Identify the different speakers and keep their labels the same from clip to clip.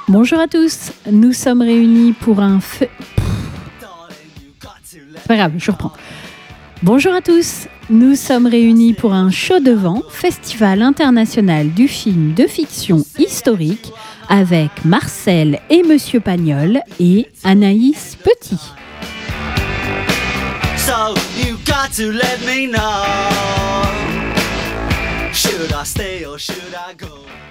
Speaker 1: Bonjour à tous, nous sommes réunis pour un Pas grave, je reprends. Bonjour à tous, nous sommes réunis pour un Chaud devant, Festival international du film de fiction historique avec Marcel et Monsieur Pagnol et Anaïs Petit. So you got to let me know. Should I stay or should I go?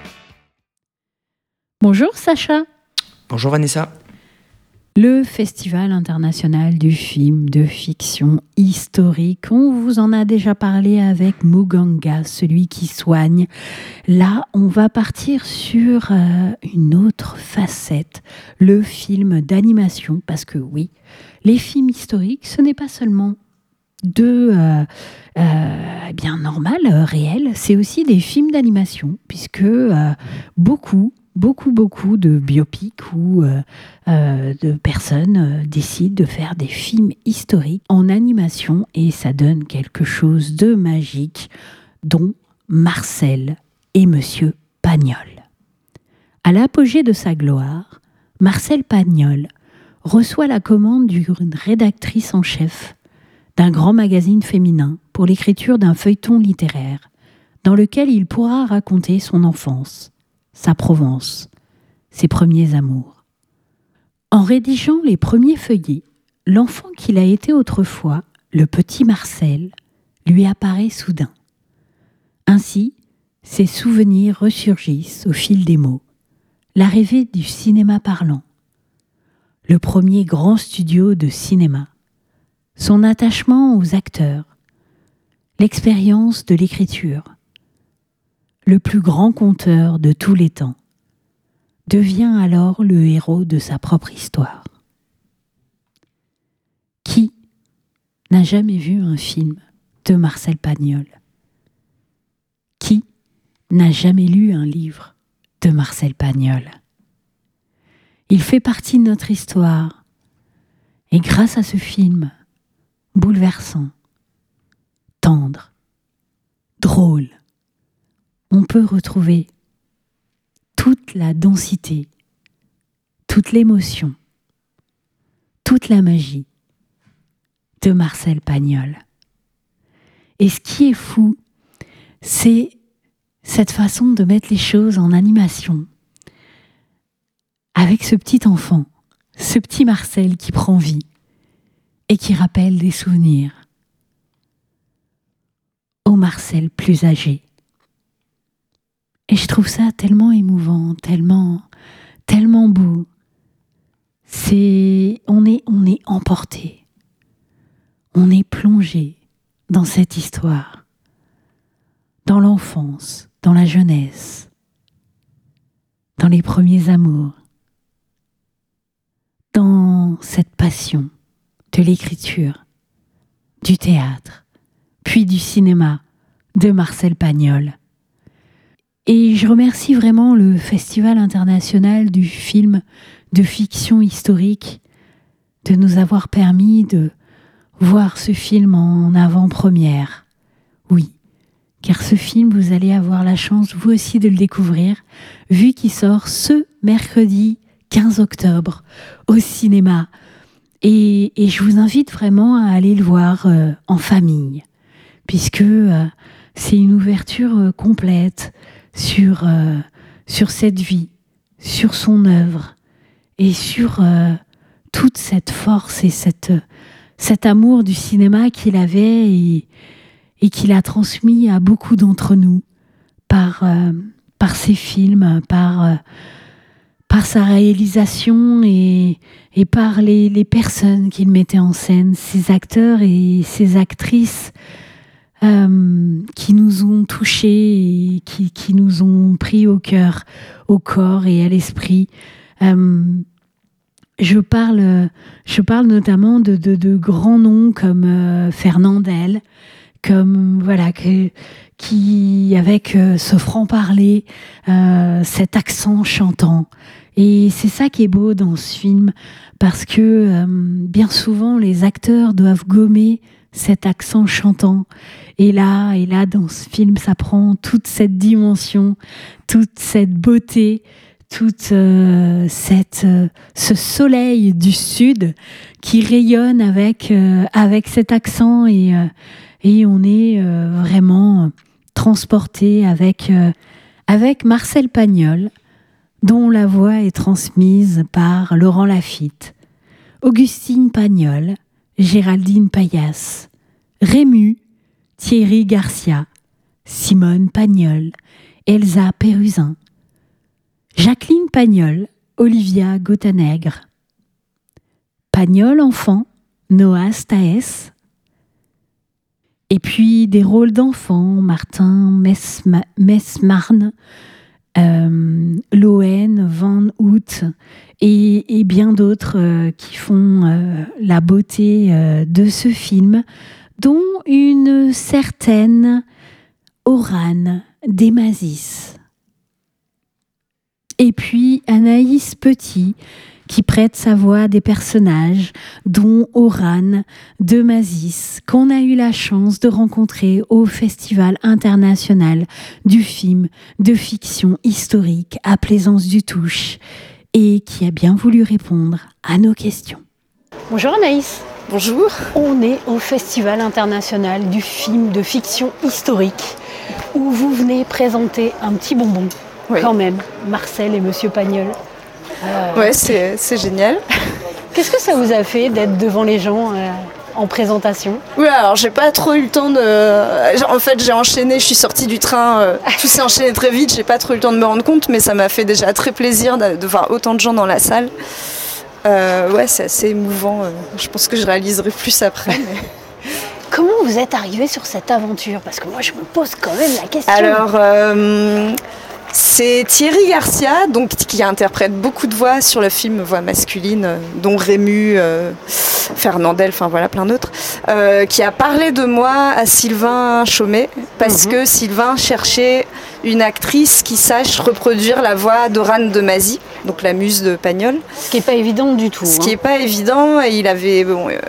Speaker 1: Bonjour Sacha.
Speaker 2: Bonjour Vanessa.
Speaker 1: Le Festival international du film de fiction historique, on vous en a déjà parlé avec Muganga, celui qui soigne. Là, on va partir sur une autre facette, le film d'animation, parce que oui, les films historiques, ce n'est pas seulement bien normal, réel, c'est aussi des films d'animation, puisque beaucoup de biopics ou de personnes décident de faire des films historiques en animation et ça donne quelque chose de magique, dont Marcel et Monsieur Pagnol. À l'apogée de sa gloire, Marcel Pagnol reçoit la commande d'une rédactrice en chef d'un grand magazine féminin pour l'écriture d'un feuilleton littéraire dans lequel il pourra raconter son enfance, sa Provence, ses premiers amours. En rédigeant les premiers feuillets, l'enfant qu'il a été autrefois, le petit Marcel, lui apparaît soudain. Ainsi, ses souvenirs ressurgissent au fil des mots. L'arrivée du cinéma parlant, le premier grand studio de cinéma, son attachement aux acteurs, l'expérience de l'écriture, le plus grand conteur de tous les temps, devient alors le héros de sa propre histoire. Qui n'a jamais vu un film de Marcel Pagnol? Qui n'a jamais lu un livre de Marcel Pagnol? Il fait partie de notre histoire et grâce à ce film, bouleversant, tendre, drôle, on peut retrouver toute la densité, toute l'émotion, toute la magie de Marcel Pagnol. Et ce qui est fou, c'est cette façon de mettre les choses en animation avec ce petit enfant, ce petit Marcel qui prend vie et qui rappelle des souvenirs au Marcel plus âgé. Et je trouve ça tellement émouvant, tellement beau. On est emporté, on est plongé dans cette histoire, dans l'enfance, dans la jeunesse, dans les premiers amours, dans cette passion de l'écriture, du théâtre, puis du cinéma de Marcel Pagnol. Et je remercie vraiment le Festival international du film de fiction historique de nous avoir permis de voir ce film en avant-première. Oui, car ce film, vous allez avoir la chance, vous aussi, de le découvrir, vu qu'il sort ce mercredi 15 octobre au cinéma. Et je vous invite vraiment à aller le voir en famille, puisque c'est une ouverture complète sur cette vie, sur son œuvre et sur toute cette force et cet amour du cinéma qu'il avait et qu'il a transmis à beaucoup d'entre nous par ses films, par sa réalisation et par les personnes qu'il mettait en scène, ses acteurs et ses actrices qui nous ont touchés et qui nous ont pris au cœur, au corps et à l'esprit. Je parle notamment de grands noms comme Fernandel, comme voilà qui avec ce franc-parler, cet accent chantant. Et c'est ça qui est beau dans ce film, parce que bien souvent les acteurs doivent gommer cet accent chantant. Et là, dans ce film, ça prend toute cette dimension, toute cette beauté, ce soleil du sud qui rayonne avec cet accent et on est vraiment transporté avec Marcel Pagnol, dont la voix est transmise par Laurent Lafitte, Augustine Pagnol, Géraldine Payas, Rému, Thierry Garcia, Simone Pagnol, Elsa Péruzin, Jacqueline Pagnol, Olivia Gottanègre, Pagnol enfant, Noah Staes, et puis des rôles d'enfants, Martin Mesmarne, Loen Van Hout et bien d'autres qui font la beauté de ce film, dont une certaine Orane Desmazis. Et puis Anaïs Petit, qui prête sa voix à des personnages, dont Orane Desmazis, qu'on a eu la chance de rencontrer au Festival international du film de fiction historique à Plaisance-du-Touche, et qui a bien voulu répondre à nos questions. Bonjour Anaïs.
Speaker 2: Bonjour.
Speaker 1: On est au Festival international du film de fiction historique, où vous venez présenter un petit bonbon. Oui. Quand même, Marcel et Monsieur Pagnol.
Speaker 2: Ouais, c'est génial.
Speaker 1: Qu'est-ce que ça vous a fait d'être devant les gens en présentation?
Speaker 2: Oui, alors j'ai pas trop eu le temps de... En fait, j'ai enchaîné, je suis sortie du train, tout s'est enchaîné très vite, j'ai pas trop eu le temps de me rendre compte, mais ça m'a fait déjà très plaisir de voir autant de gens dans la salle. Ouais, c'est assez émouvant, je pense que je réaliserai plus après. Mais...
Speaker 1: Comment vous êtes arrivé sur cette aventure? Parce que moi, je me pose quand même la question.
Speaker 2: Alors... C'est Thierry Garcia, donc, qui interprète beaucoup de voix sur le film, voix masculine, dont Rému, Fernandel, enfin voilà, plein d'autres, qui a parlé de moi à Sylvain Chaumet, parce que Sylvain cherchait une actrice qui sache reproduire la voix d'Orane Desmazis, donc la muse de Pagnol.
Speaker 1: Ce qui n'est pas évident du tout.
Speaker 2: Ce qui n'est pas évident, et il avait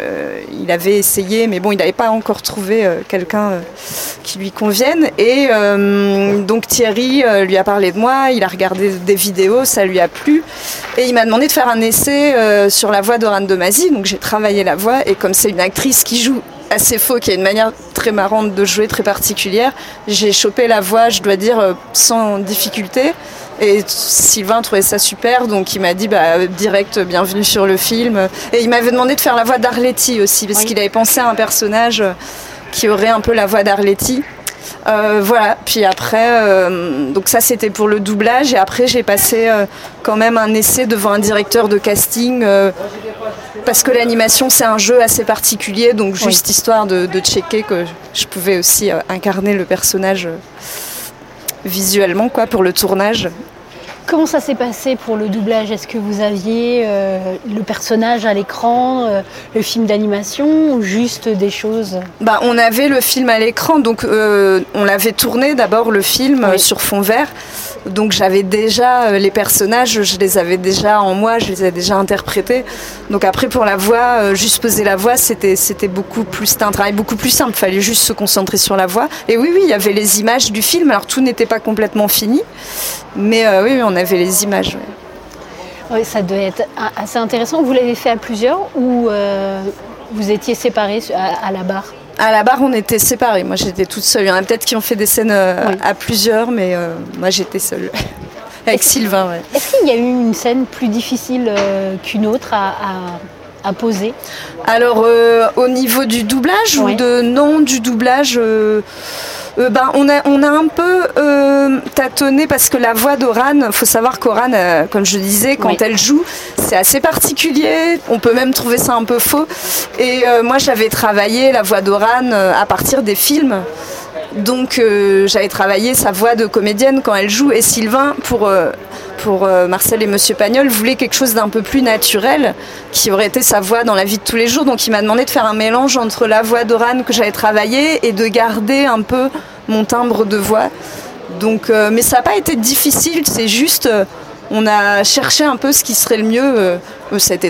Speaker 2: essayé, mais bon, il n'avait pas encore trouvé quelqu'un qui lui convienne. Et donc Thierry lui a parlé de moi, il a regardé des vidéos, ça lui a plu. Et il m'a demandé de faire un essai sur la voix d'Orane Desmazis, donc j'ai travaillé la voix, et comme c'est une actrice qui joue assez faux, qui a une manière très marrante de jouer, très particulière, j'ai chopé la voix, je dois dire, sans difficulté. Et Sylvain trouvait ça super, donc il m'a dit direct, bienvenue sur le film. Et il m'avait demandé de faire la voix d'Arletty aussi, parce qu'il avait pensé à un personnage qui aurait un peu la voix d'Arletty. Voilà, puis après, donc ça c'était pour le doublage, et après j'ai passé quand même un essai devant un directeur de casting, parce que l'animation c'est un jeu assez particulier, donc juste histoire de checker que je pouvais aussi incarner le personnage visuellement, quoi, pour le tournage.
Speaker 1: Comment ça s'est passé pour le doublage? Est-ce que vous aviez le personnage à l'écran, le film d'animation, ou juste des choses?
Speaker 2: On avait le film à l'écran, donc on l'avait tourné d'abord, le film, sur fond vert. Donc j'avais déjà les personnages, je les avais déjà en moi, je les avais déjà interprétés. Donc après pour la voix, juste poser la voix, c'était un travail beaucoup plus simple. Il fallait juste se concentrer sur la voix. Et oui, il y avait les images du film. Alors tout n'était pas complètement fini, mais oui, on avait les images.
Speaker 1: Oui, ça devait être assez intéressant. Vous l'avez fait à plusieurs ou vous étiez séparés à la barre?
Speaker 2: À la barre, on était séparés. Moi, j'étais toute seule. Il y en a peut-être qui ont fait des scènes à plusieurs, mais moi, j'étais seule. Avec Sylvain, ouais.
Speaker 1: Est-ce qu'il y a eu une scène plus difficile qu'une autre à poser?
Speaker 2: Alors, au niveau du doublage ou du doublage on a un peu tâtonné, parce que la voix d'Orane, il faut savoir qu'Orane, comme je disais, quand elle joue, c'est assez particulier, on peut même trouver ça un peu faux. Et moi j'avais travaillé la voix d'Orane à partir des films. Donc j'avais travaillé sa voix de comédienne quand elle joue, et Sylvain, pour Marcel et Monsieur Pagnol, voulait quelque chose d'un peu plus naturel, qui aurait été sa voix dans la vie de tous les jours. Donc il m'a demandé de faire un mélange entre la voix d'Orane que j'avais travaillée et de garder un peu mon timbre de voix. Donc, mais ça n'a pas été difficile, c'est juste... on a cherché un peu ce qui serait le mieux. C'était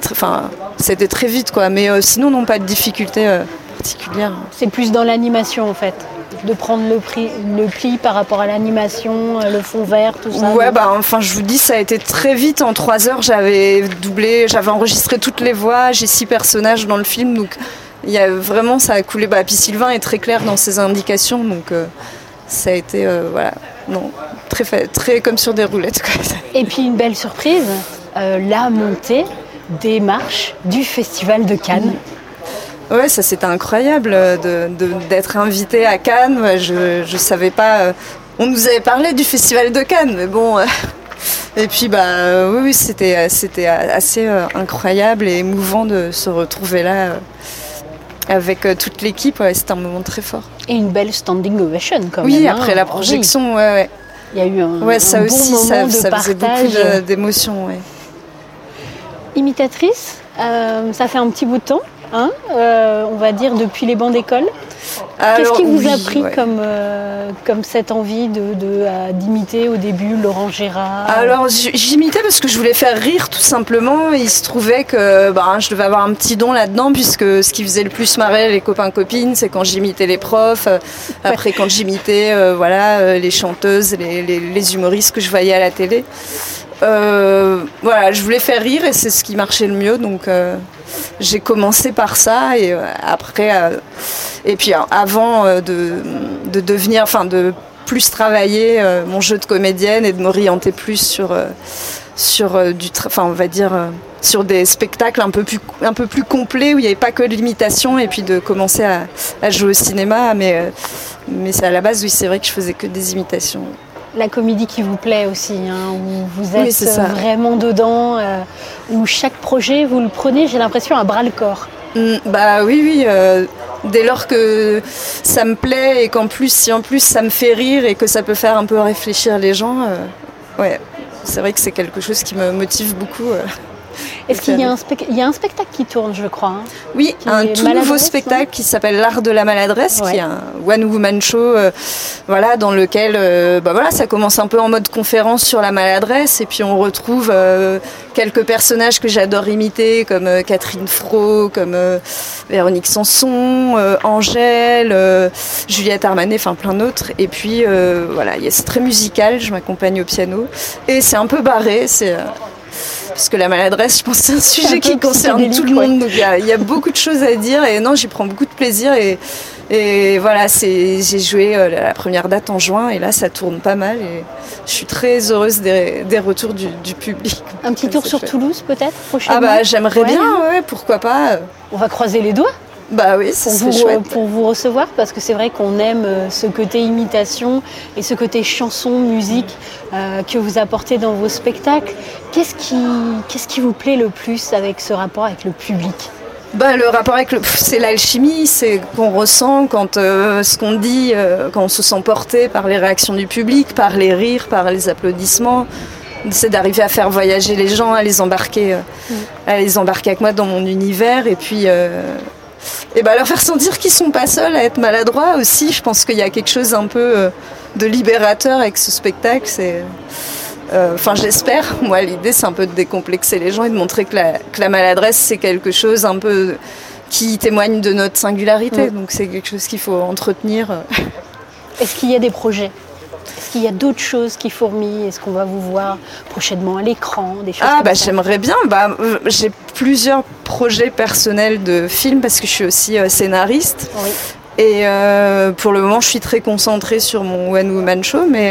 Speaker 2: très vite, quoi. Mais sinon, non, pas de difficulté particulière.
Speaker 1: C'est plus dans l'animation, en fait. de prendre le pli par rapport à l'animation, le fond vert, tout ça?
Speaker 2: Ouais, enfin, je vous dis, ça a été très vite. En 3 heures, j'avais enregistré toutes les voix. J'ai 6 personnages dans le film, donc vraiment, ça a coulé. Puis Sylvain est très clair dans ses indications, donc ça a été, non, très comme sur des roulettes, quoi.
Speaker 1: Et puis une belle surprise, la montée des marches du Festival de Cannes.
Speaker 2: Ouais, ça c'était incroyable d'être invité à Cannes. Je savais pas. On nous avait parlé du Festival de Cannes, mais bon. Et puis oui, c'était assez incroyable et émouvant de se retrouver là avec toute l'équipe. Ouais, c'était un moment très fort.
Speaker 1: Et une belle standing ovation quand même.
Speaker 2: Oui, après la projection, oui. Ouais.
Speaker 1: Il y a eu
Speaker 2: ça
Speaker 1: un
Speaker 2: aussi,
Speaker 1: bon moment de
Speaker 2: ça
Speaker 1: partage.
Speaker 2: faisait beaucoup d'émotions. Ouais.
Speaker 1: Imitatrice, ça fait un petit bout de temps. On va dire depuis les bancs d'école. Qu'est-ce qui vous a pris comme cette envie d'imiter au début Laurent Gérard?
Speaker 2: Alors j'imitais parce que je voulais faire rire tout simplement. Il se trouvait que je devais avoir un petit don là-dedans, puisque ce qui faisait le plus marrer les copains-copines, c'est quand j'imitais les profs, après quand j'imitais les chanteuses, les humoristes que je voyais à la télé. Je voulais faire rire et c'est ce qui marchait le mieux, donc j'ai commencé par ça et après et puis avant de devenir, de plus travailler mon jeu de comédienne et de m'orienter plus sur sur des spectacles un peu plus complets où il n'y avait pas que de l'imitation, et puis de commencer à jouer au cinéma, mais c'est à la base, oui, c'est vrai que je faisais que des imitations.
Speaker 1: La comédie qui vous plaît aussi, où vous êtes vraiment dedans, où chaque projet, vous le prenez, j'ai l'impression, à bras-le-corps.
Speaker 2: Oui, dès lors que ça me plaît et si en plus ça me fait rire et que ça peut faire un peu réfléchir les gens, c'est vrai que c'est quelque chose qui me motive beaucoup.
Speaker 1: Est-ce qu'il y a un spectacle qui tourne, je crois?
Speaker 2: Oui, un tout nouveau spectacle qui s'appelle L'Art de la maladresse, qui est un one-woman show, dans lequel ça commence un peu en mode conférence sur la maladresse, et puis on retrouve quelques personnages que j'adore imiter, comme Catherine Fro, comme Véronique Sanson, Angèle, Juliette Armanet, enfin plein d'autres. Et puis c'est très musical, je m'accompagne au piano, et c'est un peu barré, parce que la maladresse, je pense que c'est un sujet qui concerne tout le monde. Donc il y a beaucoup de choses à dire, et non, j'y prends beaucoup de plaisir. Et j'ai joué la première date en juin, et là ça tourne pas mal. Et je suis très heureuse des retours du public.
Speaker 1: Un petit tour sur Toulouse peut-être prochainement?
Speaker 2: J'aimerais bien, pourquoi pas.
Speaker 1: On va croiser les doigts.
Speaker 2: Oui, c'est chouette.
Speaker 1: Pour vous recevoir, parce que c'est vrai qu'on aime ce côté imitation et ce côté chanson, musique que vous apportez dans vos spectacles. Qu'est-ce qui vous plaît le plus avec ce rapport avec le public?
Speaker 2: Le rapport c'est l'alchimie, c'est qu'on ressent quand ce qu'on dit, quand on se sent porté par les réactions du public, par les rires, par les applaudissements. C'est d'arriver à faire voyager les gens, à les embarquer avec moi dans mon univers, et puis leur faire sentir qu'ils sont pas seuls à être maladroits aussi. Je pense qu'il y a quelque chose un peu de libérateur avec ce spectacle. J'espère. Moi, l'idée, c'est un peu de décomplexer les gens et de montrer que la maladresse, c'est quelque chose un peu qui témoigne de notre singularité. Donc c'est quelque chose qu'il faut entretenir.
Speaker 1: Est-ce qu'il y a des projets? Est-ce qu'il y a d'autres choses qui fourmillent? Est-ce qu'on va vous voir prochainement à l'écran, des choses comme ça?
Speaker 2: J'aimerais bien. J'ai plusieurs projets personnels de films, parce que je suis aussi scénariste.
Speaker 1: Oui.
Speaker 2: Et pour le moment, je suis très concentrée sur mon one-woman show, mais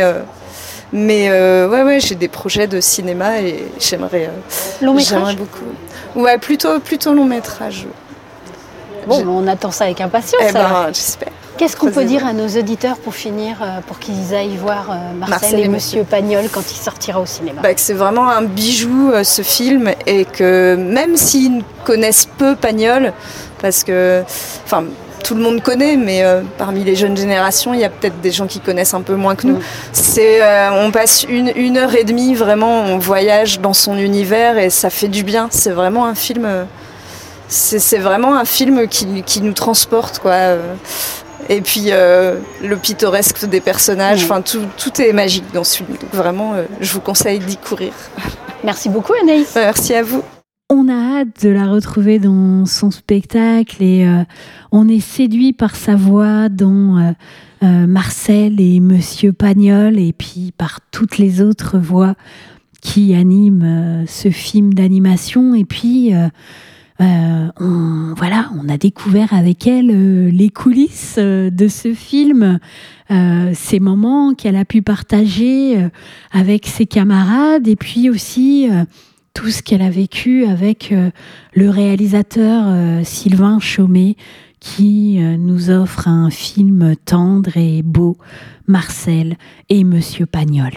Speaker 2: j'ai des projets de cinéma, et j'aimerais beaucoup. Ouais, plutôt long métrage.
Speaker 1: Bon, on attend ça avec impatience.
Speaker 2: J'espère.
Speaker 1: Qu'est-ce qu'on peut dire à nos auditeurs pour finir, pour qu'ils aillent voir Marcel et Monsieur Pagnol quand il sortira au cinéma?
Speaker 2: Que c'est vraiment un bijou, ce film, et que même s'ils connaissent peu Pagnol, parce que tout le monde connaît, mais parmi les jeunes générations, il y a peut-être des gens qui connaissent un peu moins que nous. On passe une heure et demie, vraiment, on voyage dans son univers, et ça fait du bien. C'est vraiment un film... C'est vraiment un film qui nous transporte, quoi. Et puis le pittoresque des personnages, tout est magique dans ce film. Donc vraiment, je vous conseille d'y courir.
Speaker 1: Merci beaucoup, Anaïs.
Speaker 2: Merci à vous.
Speaker 1: On a hâte de la retrouver dans son spectacle et on est séduit par sa voix dans Marcel et Monsieur Pagnol et puis par toutes les autres voix qui animent ce film d'animation. Et puis, on a découvert avec elle les coulisses de ce film, ces moments qu'elle a pu partager avec ses camarades et puis aussi tout ce qu'elle a vécu avec le réalisateur Sylvain Chomet qui nous offre un film tendre et beau, Marcel et Monsieur Pagnol.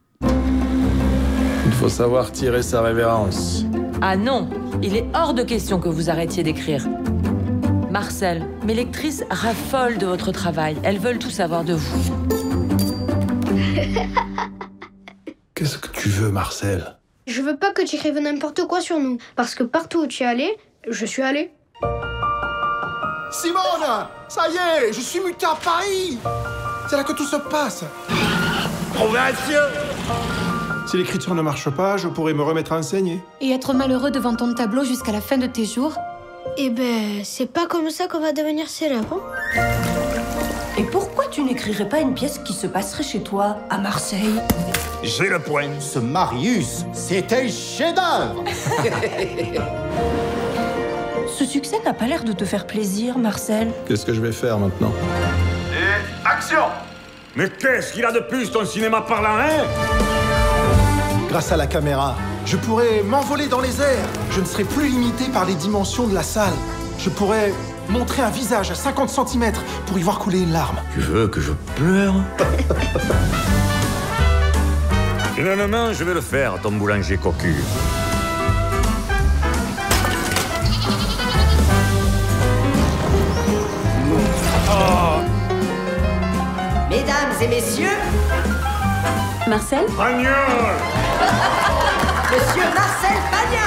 Speaker 3: Il faut savoir tirer sa révérence.
Speaker 4: Ah non, il est hors de question que vous arrêtiez d'écrire. Marcel, mes lectrices raffolent de votre travail. Elles veulent tout savoir de vous.
Speaker 3: Qu'est-ce que tu veux, Marcel ?
Speaker 5: Je veux pas que tu écrives n'importe quoi sur nous, parce que partout où tu es allé, je suis allé.
Speaker 6: Simone, ça y est, je suis muté à Paris. C'est là que tout se passe.
Speaker 3: Progression.
Speaker 6: Si l'écriture ne marche pas, je pourrais me remettre à enseigner.
Speaker 7: Et être malheureux devant ton tableau jusqu'à la fin de tes jours?
Speaker 5: Eh ben, c'est pas comme ça qu'on va devenir célèbre.
Speaker 8: Et pourquoi tu n'écrirais pas une pièce qui se passerait chez toi, à Marseille?
Speaker 3: J'ai le point.
Speaker 9: Ce Marius, c'est un chef-d'œuvre.
Speaker 8: Ce succès n'a pas l'air de te faire plaisir, Marcel.
Speaker 3: Qu'est-ce que je vais faire maintenant ?
Speaker 10: Et action! Mais qu'est-ce qu'il a de plus ton cinéma parlant, hein?
Speaker 6: Grâce à la caméra, je pourrais m'envoler dans les airs. Je ne serai plus limité par les dimensions de la salle. Je pourrais montrer un visage à 50 cm pour y voir couler une larme.
Speaker 10: Tu veux que je pleure? Finalement, je vais le faire, ton boulanger cocu.
Speaker 8: Oh. Mesdames et messieurs,
Speaker 7: Marcel?
Speaker 10: Pagnol!
Speaker 8: Monsieur Marcel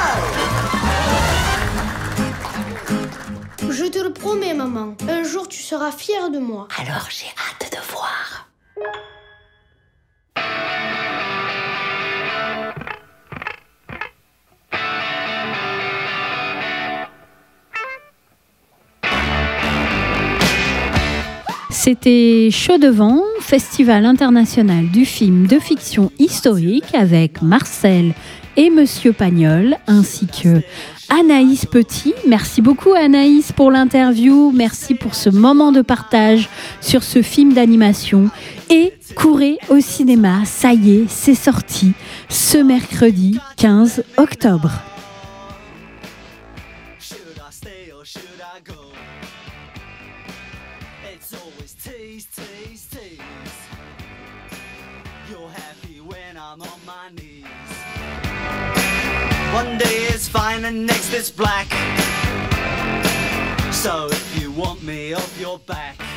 Speaker 8: Pagnol!
Speaker 5: Je te le promets, maman. Un jour, tu seras fière de moi.
Speaker 8: Alors j'ai hâte de voir.
Speaker 1: C'était Chaud devant, Festival international du film de fiction historique avec Marcel et Monsieur Pagnol, ainsi que Anaïs Petit. Merci beaucoup Anaïs pour l'interview, merci pour ce moment de partage sur ce film d'animation. Et courez au cinéma, ça y est, c'est sorti ce mercredi 15 octobre.
Speaker 11: One day is fine and next is black. So if you want me off your back,